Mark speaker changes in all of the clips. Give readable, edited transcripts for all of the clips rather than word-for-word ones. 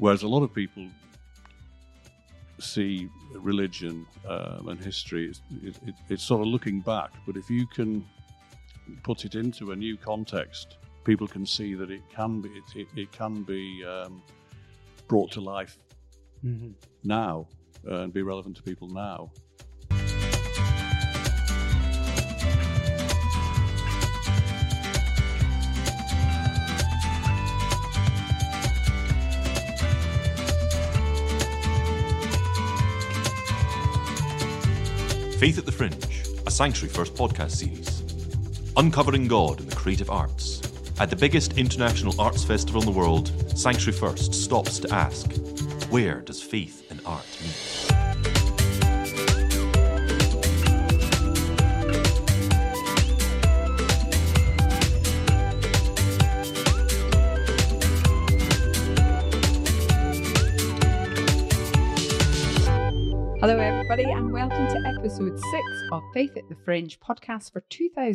Speaker 1: Whereas a lot of people see religion and history, it's sort of looking back. But if you can put it into a new context, people can see that it can be brought to life now and be relevant to people now.
Speaker 2: Faith at the Fringe, a Sanctuary First podcast series. Uncovering God in the creative arts. At the biggest international arts festival in the world, Sanctuary First stops to ask, where does faith and art meet?
Speaker 3: Hello everybody and welcome to episode 6 of Faith at the Fringe podcast for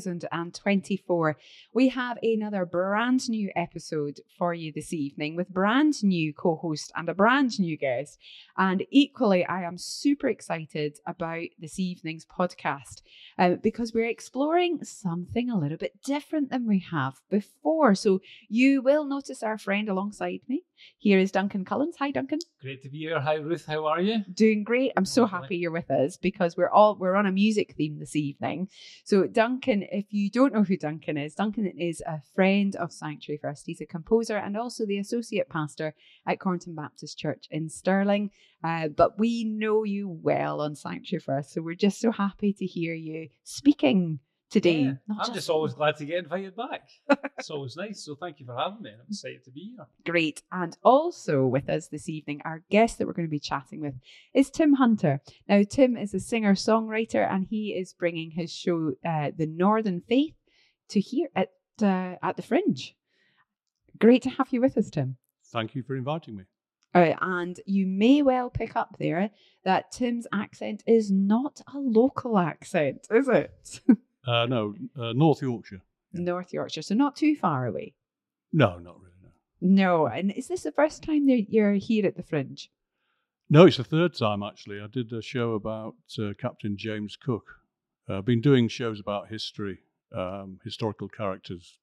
Speaker 3: 2024. We have another brand new episode for you this evening with brand new co-host and a brand new guest. And equally, I am super excited about this evening's podcast because we're exploring something a little bit different than we have before. So you will notice our friend alongside me. Here is Duncan Cullens. Hi, Duncan.
Speaker 4: Great to be here. Hi, Ruth. How are you?
Speaker 3: Doing great. I'm so happy you're with us because we're on a music theme this evening. So Duncan, if you don't know who Duncan is a friend of Sanctuary First. He's a composer and also the associate pastor at Cornton Baptist Church in Stirling. But we know you well on Sanctuary First, so we're just so happy to hear you speaking today.
Speaker 4: Yeah, I'm just always glad to get invited back. It's always nice. So thank you for having me. I'm excited to be here.
Speaker 3: Great. And also with us this evening, our guest that we're going to be chatting with is Tim Hunter. Now, Tim is a singer-songwriter and he is bringing his show, The Northern Faith, to here at the Fringe. Great to have you with us, Tim.
Speaker 1: Thank you for inviting me.
Speaker 3: And you may well pick up there that Tim's accent is not a local accent, is it?
Speaker 1: No, North Yorkshire.
Speaker 3: North Yorkshire, so not too far away.
Speaker 1: No, not really, no.
Speaker 3: No, and is this the first time that you're here at the Fringe?
Speaker 1: No, it's the third time, actually. I did a show about Captain James Cook. I've been doing shows about history, historical characters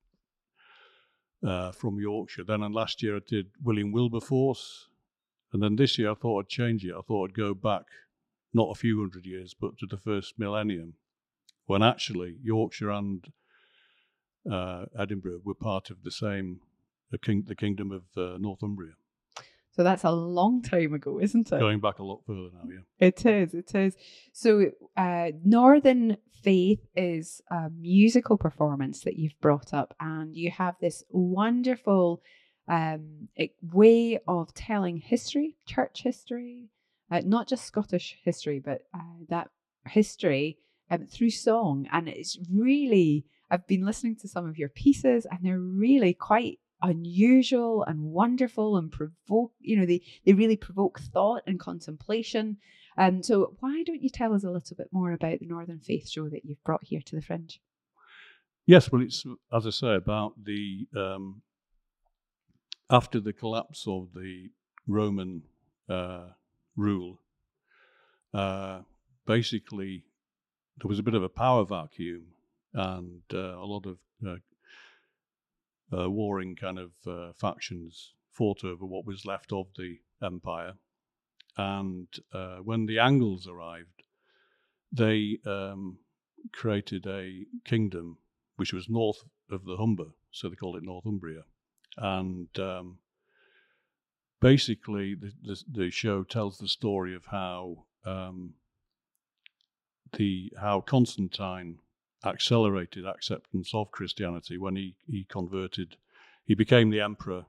Speaker 1: from Yorkshire. Then last year I did William Wilberforce. And then this year I thought I'd change it. I thought I'd go back, not a few hundred years, but to the first millennium, when actually Yorkshire and Edinburgh were part of the same, the kingdom of Northumbria.
Speaker 3: So that's a long time ago, isn't it?
Speaker 1: Going back a lot further now, yeah.
Speaker 3: It is. So Northern Faith is a musical performance that you've brought up, and you have this wonderful way of telling history, church history, not just Scottish history, but that history through song. And it's really, I've been listening to some of your pieces and they're really quite unusual and wonderful and provoke, they really provoke thought and contemplation. So why don't you tell us a little bit more about the Northern Faith show that you've brought here to the Fringe?
Speaker 1: Yes, well, it's, as I say, about the after the collapse of the Roman rule, basically there was a bit of a power vacuum and a lot of warring kind of factions fought over what was left of the empire. And when the Angles arrived, they created a kingdom which was north of the Humber, so they called it Northumbria. And basically the show tells the story of how Constantine accelerated acceptance of Christianity when he converted. He became the emperor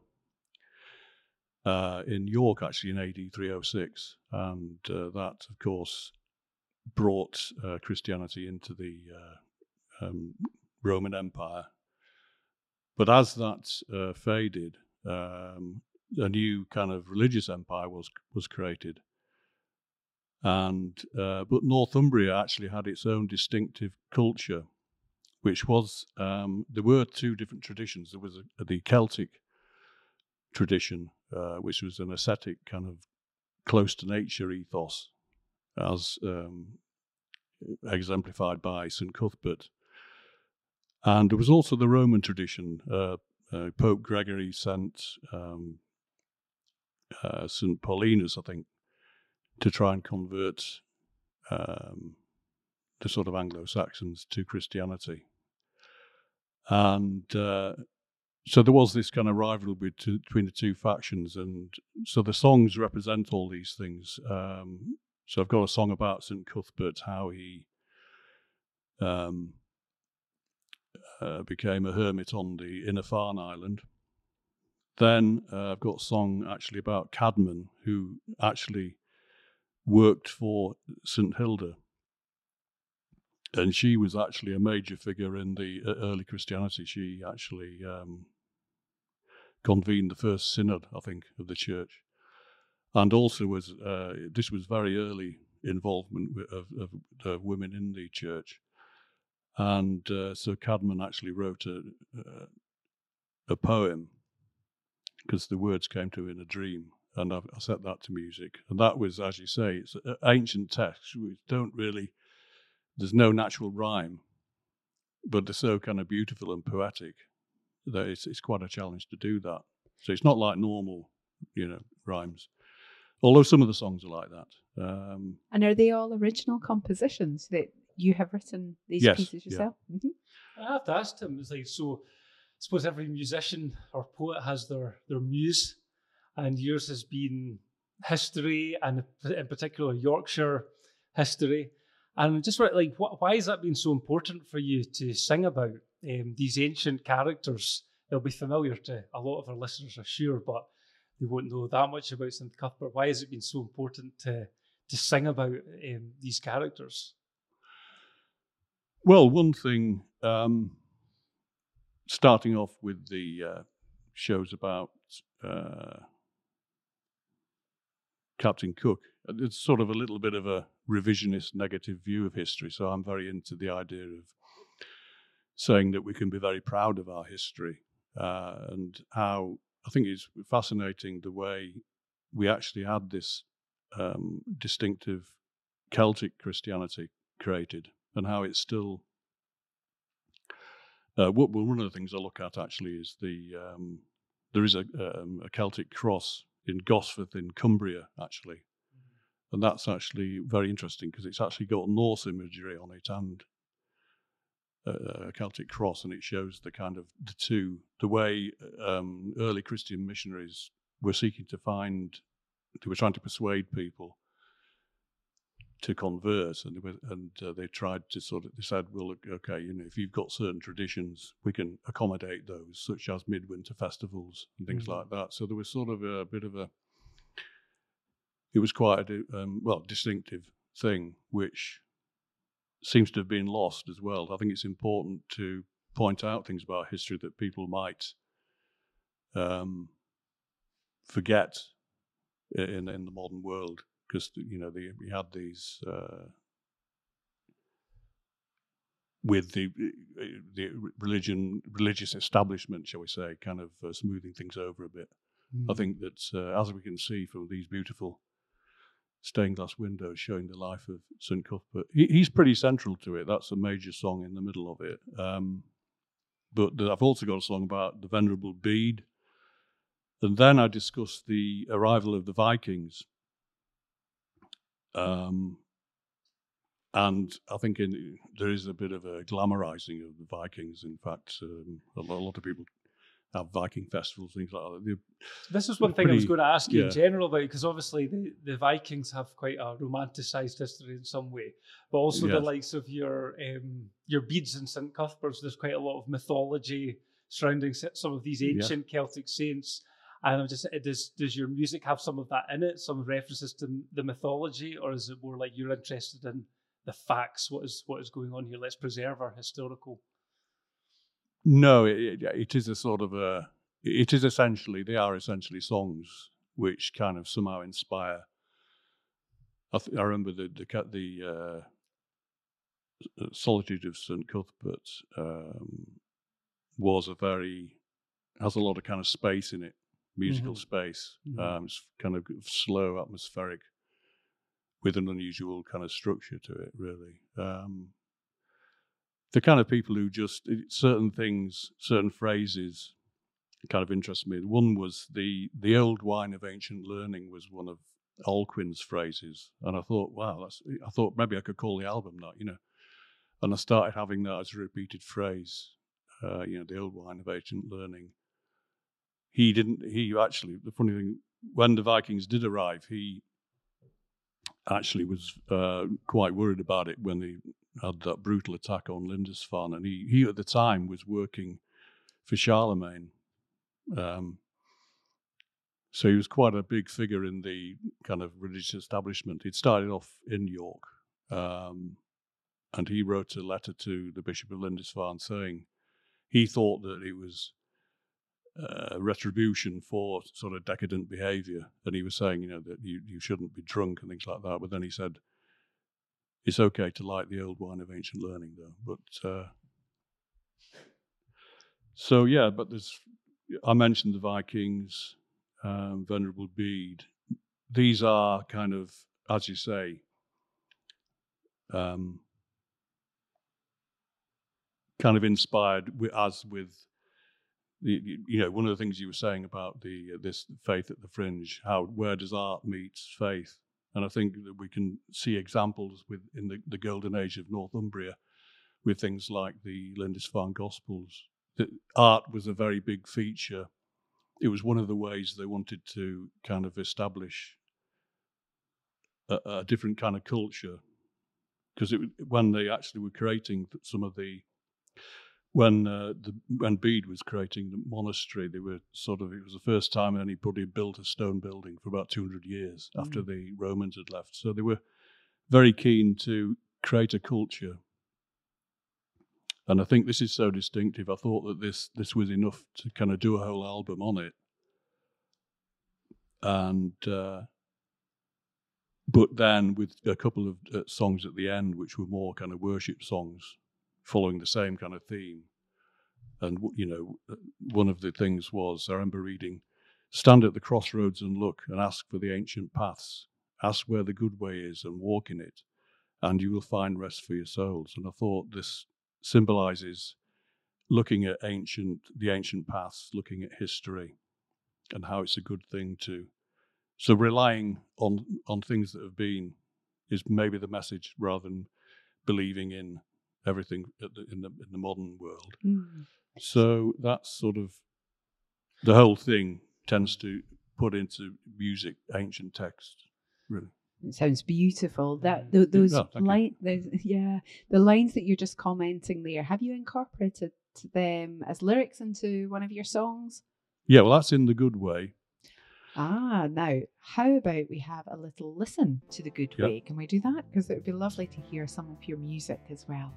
Speaker 1: in York, actually, in AD 306. And that, of course, brought Christianity into the Roman Empire. But as that faded, a new kind of religious empire was created. And but Northumbria actually had its own distinctive culture, which was there were two different traditions. There was the Celtic tradition, which was an ascetic kind of close to nature ethos, as exemplified by St. Cuthbert. And there was also the Roman tradition. Pope Gregory sent St. Paulinus, I think, to try and convert the sort of Anglo-Saxons to Christianity. And so there was this kind of rivalry between the two factions. And so the songs represent all these things. So I've got a song about St. Cuthbert, how he became a hermit on the Inner Farne Island. Then I've got a song actually about Caedmon, who actually worked for St. Hilda. And she was actually a major figure in the early Christianity. She actually convened the first synod, I think, of the church. And also this was very early involvement of women in the church. And so Caedmon actually wrote a poem, because the words came to him in a dream, and I set that to music. And that was, as you say, it's ancient texts which there's no natural rhyme, but they're so kind of beautiful and poetic that it's quite a challenge to do that. So it's not like normal, rhymes. Although some of the songs are like that.
Speaker 3: And are they all original compositions that you have written these pieces yourself?
Speaker 1: Yeah.
Speaker 3: Mm-hmm.
Speaker 4: I have to ask him, it's like, so I suppose every musician or poet has their muse, and yours has been history, and in particular Yorkshire history. And just like, why has that been so important for you to sing about these ancient characters? They'll be familiar to a lot of our listeners, I'm sure, but they won't know that much about St. Cuthbert. Why has it been so important to sing about these characters?
Speaker 1: Well, one thing, starting off with the shows about Captain Cook, it's sort of a little bit of a revisionist negative view of history. So I'm very into the idea of saying that we can be very proud of our history, and how I think it's fascinating the way we actually had this distinctive Celtic Christianity created, and how it's still. One of the things I look at actually is there is a Celtic cross in Gosforth in Cumbria, actually. And that's actually very interesting because it's actually got Norse imagery on it and a Celtic cross, and it shows the kind of the way early Christian missionaries were seeking to they were trying to persuade people to convert, and they tried to they said, well, okay, if you've got certain traditions, we can accommodate those, such as midwinter festivals and things like that. So there was sort of a bit of it was quite a distinctive thing, which seems to have been lost as well. I think it's important to point out things about history that people might forget in the modern world, because we had these with the religious establishment, shall we say, kind of smoothing things over a bit. I think that as we can see from these beautiful stained glass windows showing the life of St. Cuthbert, he's pretty central to it. That's a major song in the middle of it. But I've also got a song about the Venerable Bede. And then I discussed the arrival of the Vikings. And I think there is a bit of a glamorizing of the Vikings. In fact, a lot of people have Viking festivals, things like that.
Speaker 4: This is one thing I was going to ask you in general about, because obviously the Vikings have quite a romanticised history in some way, but also the likes of your Bedes and St. Cuthberts, there's quite a lot of mythology surrounding some of these ancient Celtic saints. And I'm just, does your music have some of that in it, some references to the mythology, or is it more like you're interested in the facts, what is going on here? Let's preserve our historical.
Speaker 1: No, it is a sort of they are essentially songs which kind of somehow inspire. I remember the Solitude of St. Cuthbert has a lot of kind of space in it, musical space. It's kind of slow, atmospheric, with an unusual kind of structure to it, really. The kind of people who just, certain things, certain phrases kind of interest me. One was the old wine of ancient learning was one of Alcuin's phrases. And I thought, wow, I thought maybe I could call the album that, And I started having that as a repeated phrase, the old wine of ancient learning. He actually, the funny thing, when the Vikings did arrive, he actually was quite worried about it when they had that brutal attack on Lindisfarne. And he at the time was working for Charlemagne. So he was quite a big figure in the kind of religious establishment. He'd started off in York, and he wrote a letter to the Bishop of Lindisfarne saying he thought that it was retribution for sort of decadent behaviour, and he was saying, that you shouldn't be drunk and things like that. But then he said, it's okay to like the old wine of ancient learning, though. But but I mentioned the Vikings, Venerable Bede. These are kind of, as you say, kind of inspired with one of the things you were saying about this faith at the fringe. Where does art meet faith? And I think that we can see examples in the golden age of Northumbria with things like the Lindisfarne Gospels. That art was a very big feature. It was one of the ways they wanted to kind of establish a different kind of culture, because when they actually were creating some of the when Bede was creating the monastery, it was the first time anybody built a stone building for about 200 years after the Romans had left. So they were very keen to create a culture. And I think this is so distinctive. I thought that this was enough to kind of do a whole album on it. And but then with a couple of songs at the end, which were more kind of worship songs, following the same kind of theme. And one of the things was, I remember reading, "Stand at the crossroads and look, and ask for the ancient paths. Ask where the good way is, and walk in it, and you will find rest for your souls." And I thought this symbolizes looking at the ancient paths, looking at history, and how it's a good thing to. So relying on things that have been is maybe the message, rather than believing in everything in the modern world. So that's sort of the whole thing tends to put into music ancient text, really.
Speaker 3: It sounds beautiful. Those the lines that you're just commenting there, have you incorporated them as lyrics into one of your songs?
Speaker 1: Yeah, well, that's in The Good Way.
Speaker 3: Now, how about we have a little listen to The Good Way? Can we do that? Because it would be lovely to hear some of your music as well.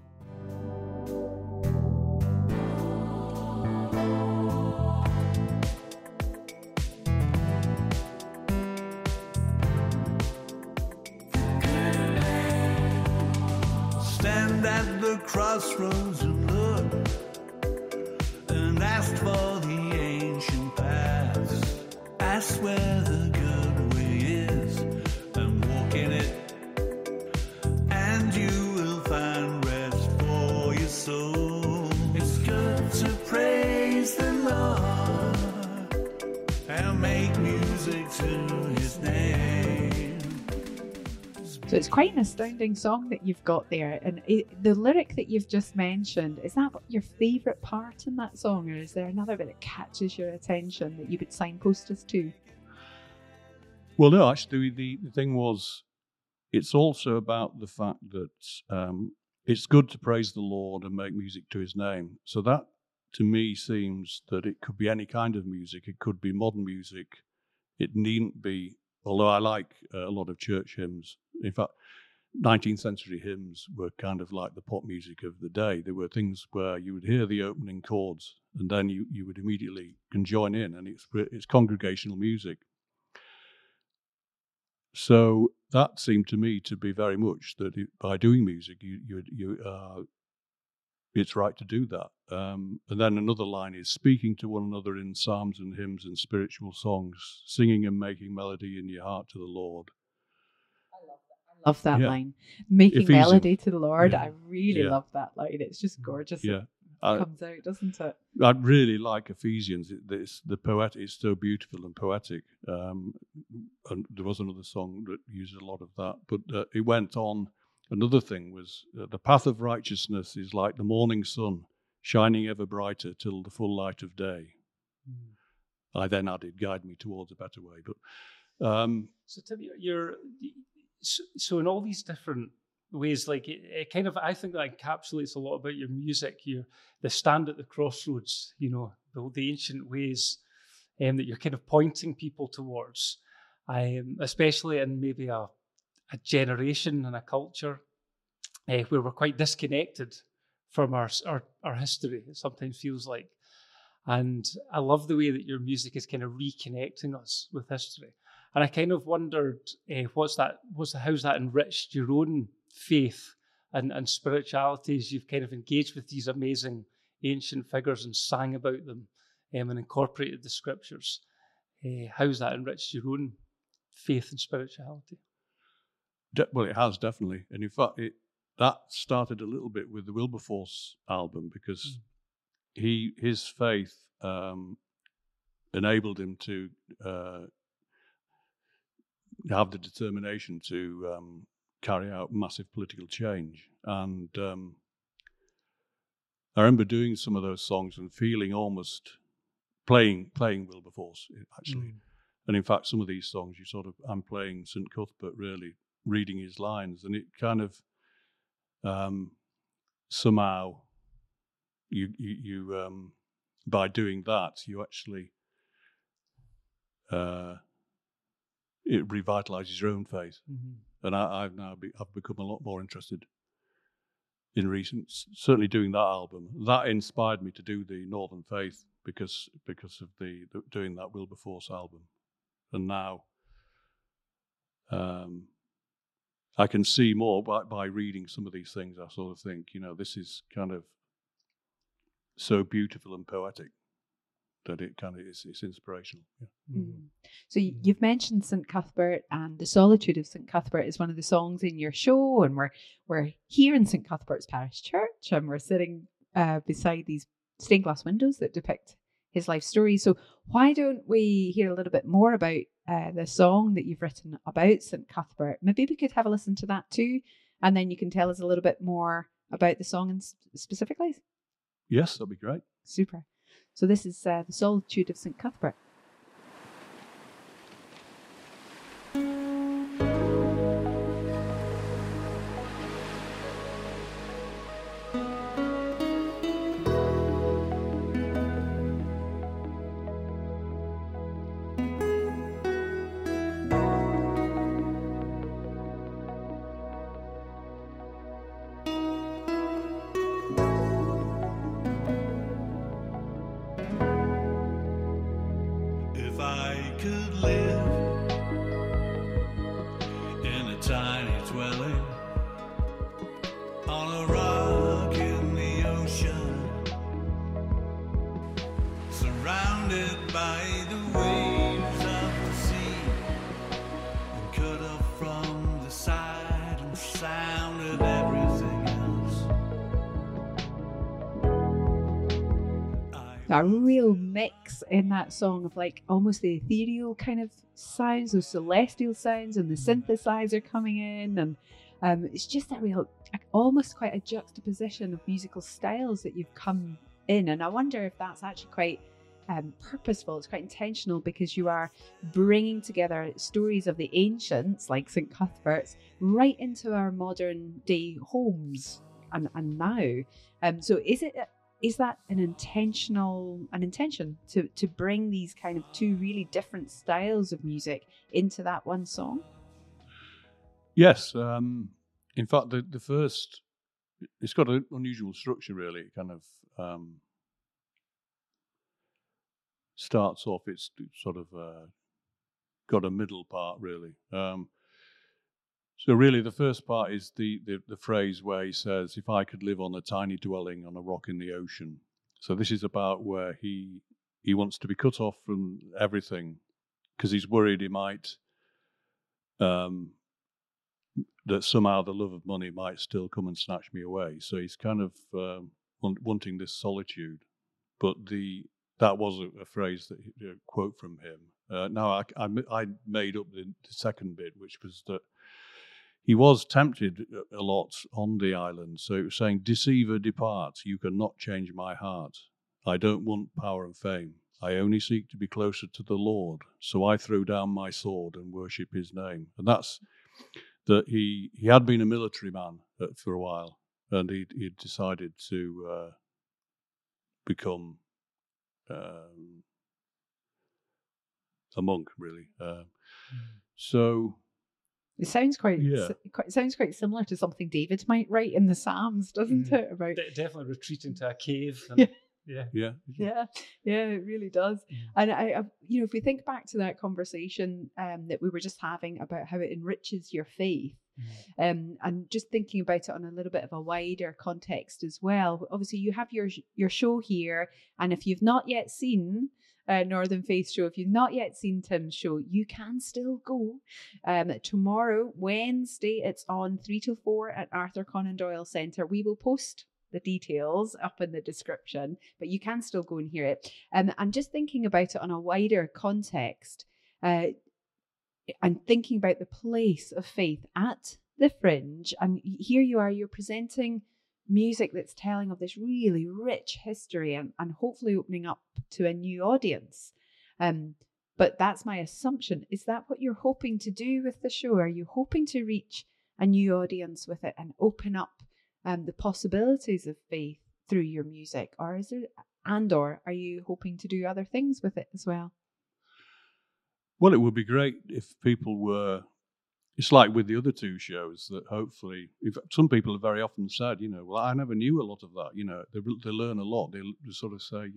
Speaker 5: Stand at the crossroads and look, and ask for the ancient paths. Ask where the good way is, and walk in it, and you will find rest for your soul. It's good to praise the Lord and make music to his name.
Speaker 3: So it's quite an astounding song that you've got there. And the lyric that you've just mentioned, is that your favourite part in that song? Or is there another bit that catches your attention that you would signpost us to?
Speaker 1: Well, no, actually, the thing was, it's also about the fact that it's good to praise the Lord and make music to his name. So that, to me, seems that it could be any kind of music. It could be modern music. It needn't be, although I like a lot of church hymns. In fact, 19th century hymns were kind of like the pop music of the day. There were things where you would hear the opening chords and then you would immediately can join in, and it's congregational music. So that seemed to me to be very much that by doing music, it's right to do that. And then another line is speaking to one another in psalms and hymns and spiritual songs, singing and making melody in your heart to the Lord.
Speaker 3: I love that
Speaker 1: Yeah.
Speaker 3: line. Making
Speaker 1: Ephesians.
Speaker 3: melody to the Lord.
Speaker 1: Yeah.
Speaker 3: I really
Speaker 1: Yeah.
Speaker 3: love that line. It's just gorgeous.
Speaker 1: Yeah.
Speaker 3: It comes out, doesn't it?
Speaker 1: I really like Ephesians. The poetic is so beautiful and poetic. And there was another song that used a lot of that. But it went on. Another thing was the path of righteousness is like the morning sun, shining ever brighter till the full light of day. I then added, guide me towards a better way. But
Speaker 4: So Tim, so in all these different ways, like it kind of, I think that encapsulates a lot about your music. The stand at the crossroads, the ancient ways that you're kind of pointing people towards, especially in maybe a generation and a culture where we're quite disconnected from our history. It sometimes feels like, and I love the way that your music is kind of reconnecting us with history. And I kind of wondered, how's that enriched your own faith and spirituality as you've kind of engaged with these amazing ancient figures and sang about them and incorporated the scriptures? How's that enriched your own faith and spirituality?
Speaker 1: Well, it has definitely. And in fact, that started a little bit with the Wilberforce album because his faith enabled him to have the determination to carry out massive political change. And I remember doing some of those songs and feeling almost playing Wilberforce, actually. And in fact, some of these songs, I'm playing St. Cuthbert, really, reading his lines. And it kind of somehow, you by doing that, you actually, it revitalizes your own faith. And I've become a lot more interested in certainly doing that album. That inspired me to do the Northern Faith because of doing that Wilberforce album. And now I can see more by reading some of these things. I sort of think, this is kind of so beautiful and poetic that it kind of it's inspirational. Yeah.
Speaker 3: So you've mentioned St. Cuthbert, and the Solitude of St. Cuthbert is one of the songs in your show, and we're here in St. Cuthbert's Parish Church, and we're sitting beside these stained glass windows that depict his life story. So why don't we hear a little bit more about the song that you've written about St. Cuthbert? Maybe we could have a listen to that too, and then you can tell us a little bit more about the song specifically.
Speaker 1: Yes, that'd be great.
Speaker 3: Super. So this is the Solitude of St. Cuthbert.
Speaker 5: If I could live in a tiny dwelling on a rock in the ocean, surrounded by the waves of the sea, and cut off from the sight and sound of everything else.
Speaker 3: A real mix in that song of like almost the ethereal kind of sounds, those celestial sounds, and the synthesizer coming in, and it's just a real, almost quite a juxtaposition of musical styles that you've come in. And I wonder if that's actually quite purposeful. It's quite intentional because you are bringing together stories of the ancients, like St. Cuthbert's, right into our modern day homes and now. So is that an intention to bring these kind of two really different styles of music into that one song?
Speaker 1: Yes. In fact, the first, it's got an unusual structure, really. It kind of starts off, it's sort of got a middle part, really. So really, the first part is the phrase where he says, "If I could live on a tiny dwelling on a rock in the ocean." So this is about where he wants to be cut off from everything because he's worried he might that somehow the love of money might still come and snatch me away. So he's kind of wanting this solitude. But that was a phrase that a quote from him. Now I made up the second bit, which was that he was tempted a lot on the island. So it was saying, "Deceiver, depart. You cannot change my heart. I don't want power and fame. I only seek to be closer to the Lord. So I throw down my sword and worship his name." And that's that he had been a military man for a while, and he decided to become a monk, really. So
Speaker 3: it sounds quite
Speaker 1: Yeah.
Speaker 3: sounds quite similar to something David might write in the Psalms, doesn't it? About
Speaker 4: Definitely retreating to a cave. And,
Speaker 3: Yeah. Yeah, it really does. And I if we think back to that conversation that we were just having about how it enriches your faith, and just thinking about it on a little bit of a wider context as well. Obviously, you have your show here, and if you've not yet seen Northern Faith Show, if you've not yet seen Tim's show, you can still go. Tomorrow, Wednesday, it's on 3 till 4 at Arthur Conan Doyle Centre. We will post the details up in the description, but you can still go and hear it. And just thinking about it on a wider context, and thinking about the place of faith at the Fringe, and here you are, you're presenting music that's telling of this really rich history and hopefully opening up to a new audience. But that's my assumption. Is that what you're hoping to do with the show? Are you hoping to reach a new audience with it and open up the possibilities of faith through your music, or are you hoping to do other things with it as well?
Speaker 1: Well, it would be great if people were. It's like with the other two shows that hopefully, if some people have very often said, well, I never knew a lot of that. They learn a lot. They sort of say,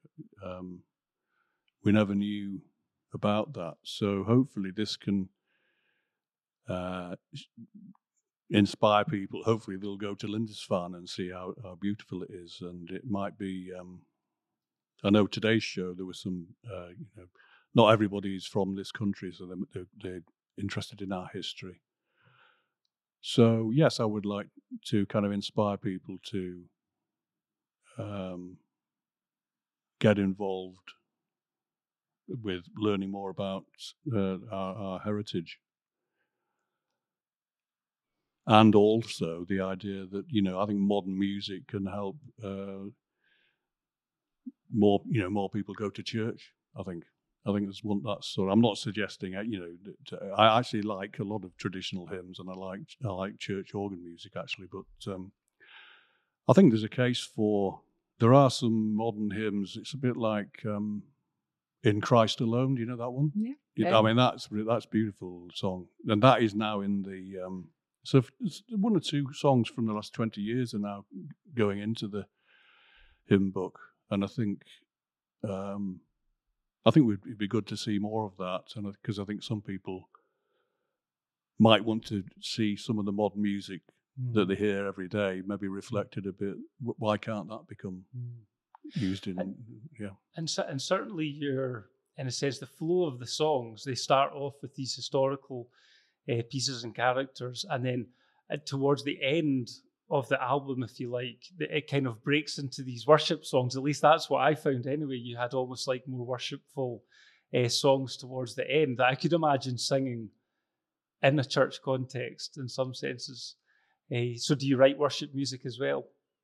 Speaker 1: we never knew about that. So hopefully this can inspire people. Hopefully they'll go to Lindisfarne and see how beautiful it is. And it might be, I know today's show, there was some, not everybody is from this country, so they're interested in our history. So yes, I would like to kind of inspire people to get involved with learning more about our heritage. And also the idea that, I think modern music can help more people go to church. I think there's one that's sort of, I'm not suggesting, I actually like a lot of traditional hymns, and I like church organ music actually, but I think there's a case for, there are some modern hymns. It's a bit like In Christ Alone. Do you know that one?
Speaker 3: Yeah.
Speaker 1: I mean, that's a beautiful song, and that is now in the. So one or two songs from the last 20 years are now going into the hymn book, and I think it'd be good to see more of that, and because I think some people might want to see some of the modern music that they hear every day maybe reflected a bit. Why can't that become used in?
Speaker 4: And certainly you're, in a sense, the flow of the songs, they start off with these historical pieces and characters, and then towards the end of the album, if you like, it kind of breaks into these worship songs. At least that's what I found anyway. You had almost like more worshipful songs towards the end that I could imagine singing in a church context in some senses. So do you write worship music as well?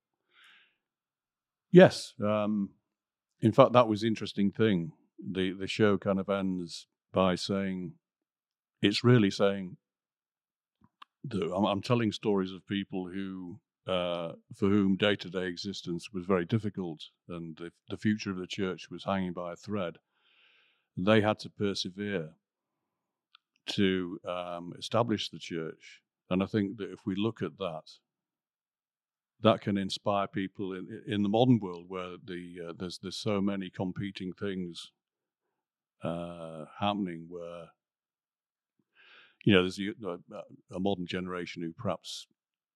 Speaker 1: Yes. In fact, that was the interesting thing. The show kind of ends by saying, it's really saying that I'm telling stories of people who, for whom day-to-day existence was very difficult, and the future of the church was hanging by a thread. They had to persevere to establish the church, and I think that if we look at that, that can inspire people in the modern world where there's so many competing things happening, where there's a modern generation who perhaps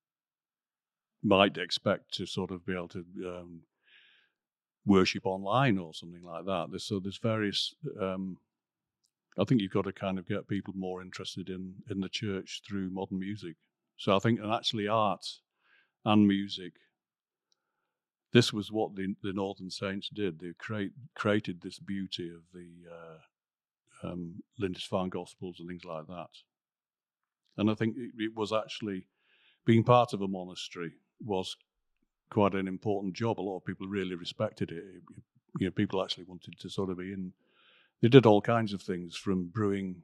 Speaker 1: might expect to sort of be able to worship online or something like that. There's various. I think you've got to kind of get people more interested in the church through modern music. So I think, and actually art and music, this was what the Northern Saints did. They created this beauty of the Lindisfarne Gospels and things like that. And I think it was actually, being part of a monastery was quite an important job. A lot of people really respected it. People actually wanted to sort of be in. They did all kinds of things, from brewing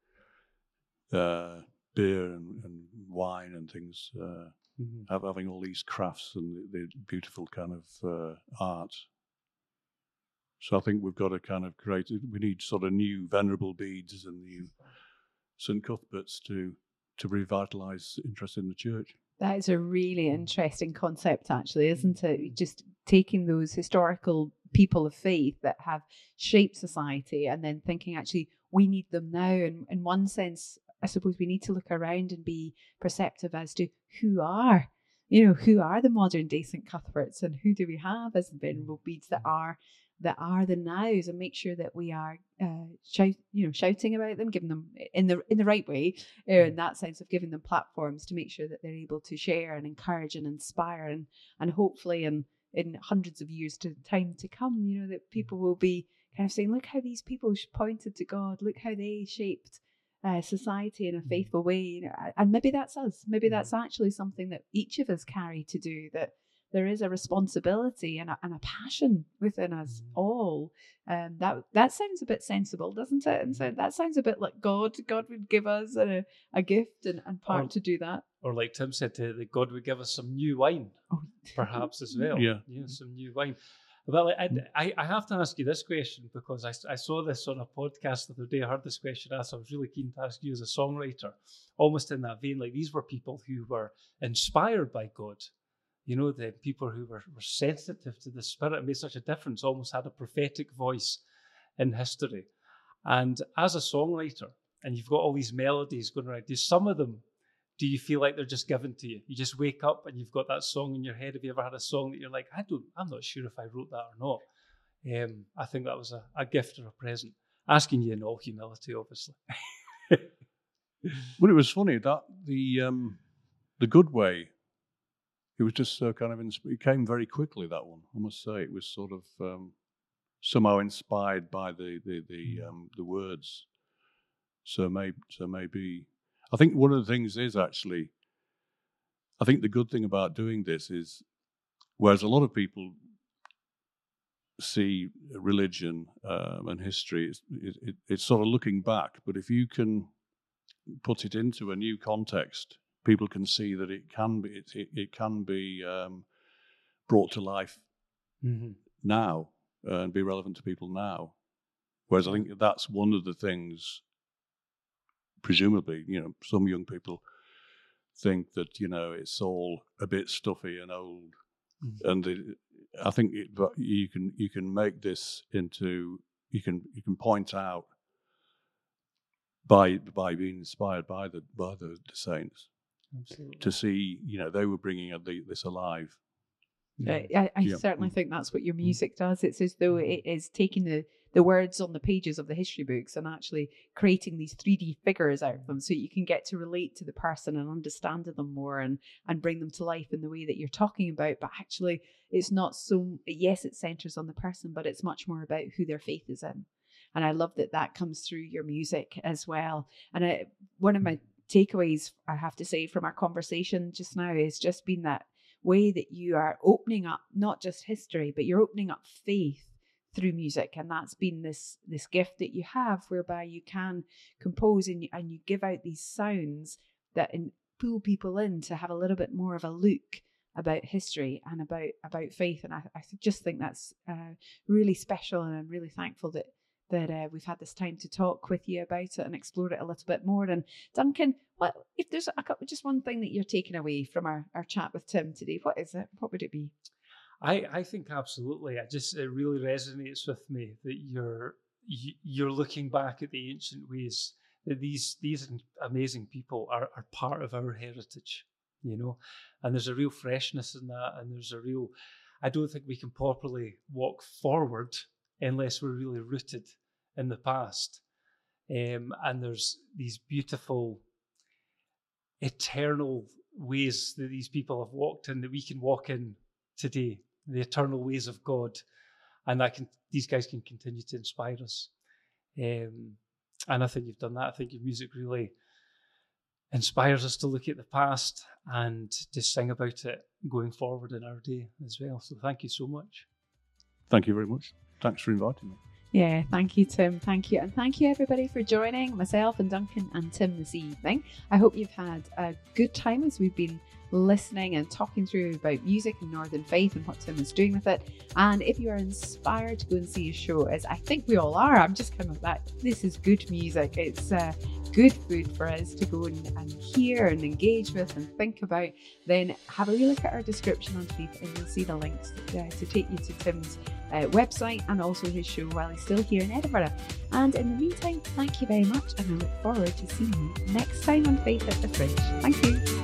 Speaker 1: beer and wine and things, having all these crafts and the beautiful kind of art. So I think we've got to kind of we need sort of new Venerable Bedes and new St. Cuthberts to revitalise interest in the church.
Speaker 3: That is a really interesting concept, actually, isn't it? Just taking those historical people of faith that have shaped society and then thinking, actually, we need them now. And in one sense, I suppose we need to look around and be perceptive as to who are the modern day St. Cuthberts, and who do we have as Venerable Bedes that are the nows, and make sure that we are shouting about them, giving them in the right way, in that sense of giving them platforms to make sure that they're able to share and encourage and inspire, and hopefully in hundreds of years to time to come, that people will be kind of saying, look how these people pointed to God, look how they shaped society in a faithful way, and maybe that's us, maybe that's actually something that each of us carry to do, that there is a responsibility and a passion within us all. That sounds a bit sensible, doesn't it? And so that sounds a bit like God would give us a gift and part to do that.
Speaker 4: Or like Tim said, that God would give us some new wine, perhaps as well.
Speaker 1: Yeah,
Speaker 4: some new wine. Well, I have to ask you this question, because I saw this on a podcast the other day. I heard this question asked. I was really keen to ask you as a songwriter, almost in that vein. Like, these were people who were inspired by God. The people who were sensitive to the Spirit and made such a difference, almost had a prophetic voice in history. And as a songwriter, and you've got all these melodies going around, do you feel like they're just given to you? You just wake up and you've got that song in your head. Have you ever had a song that you're like, I'm not sure if I wrote that or not? I think that was a gift or a present. Asking you in all humility, obviously.
Speaker 1: Well, it was funny that the Good Way, it was just so kind of it came very quickly, that one, I must say. It was sort of somehow inspired by the words. So maybe I think one of the things is, actually, I think the good thing about doing this is, whereas a lot of people see religion and history, it's sort of looking back, but if you can put it into a new context, people can see that it can be brought to life now and be relevant to people now. Whereas I think that's one of the things, presumably, some young people think that, it's all a bit stuffy and old. And I think you can make this into, you can point out by being inspired by the saints. Absolutely. To see, they were bringing this alive.
Speaker 3: I certainly think that's what your music does. It's as though it is taking the words on the pages of the history books and actually creating these 3D figures out of them, so you can get to relate to the person and understand them more and bring them to life in the way that you're talking about. But actually, it's not so, yes, it centers on the person, but it's much more about who their faith is in. And I love that comes through your music as well. And one of my takeaways, I have to say, from our conversation just now has just been that way that you are opening up not just history, but you're opening up faith through music. And that's been this gift that you have, whereby you can compose and you give out these sounds that pull people in to have a little bit more of a look about history and about faith. And I just think that's really special, and I'm really thankful that we've had this time to talk with you about it and explore it a little bit more. And Duncan, what if there's just one thing that you're taking away from our chat with Tim today? What is it? What would it be?
Speaker 4: I think absolutely. It really resonates with me that you're looking back at the ancient ways that these amazing people are part of our heritage, you know, and there's a real freshness in that, and there's a real, I don't think we can properly walk forward unless we're really rooted in the past. And there's these beautiful, eternal ways that these people have walked in that we can walk in today, the eternal ways of God. And these guys can continue to inspire us. And I think you've done that. I think your music really inspires us to look at the past and to sing about it going forward in our day as well. So thank you so much.
Speaker 1: Thank you very much. Thanks for inviting me.
Speaker 3: Yeah, thank you, Tim. Thank you. And thank you, everybody, for joining myself and Duncan and Tim this evening. I hope you've had a good time as we've been listening and talking through about music and Northern Faith and what Tim is doing with it. And if you are inspired to go and see his show, as I think we all are, I'm just kind of like, this is good music. It's good food for us to go and hear and engage with and think about. Then have a wee look at our description underneath and you'll see the links to take you to Tim's website and also his show while he's still here in Edinburgh. And in the meantime, thank you very much, and I look forward to seeing you next time on Faith at the Fridge. Thank you.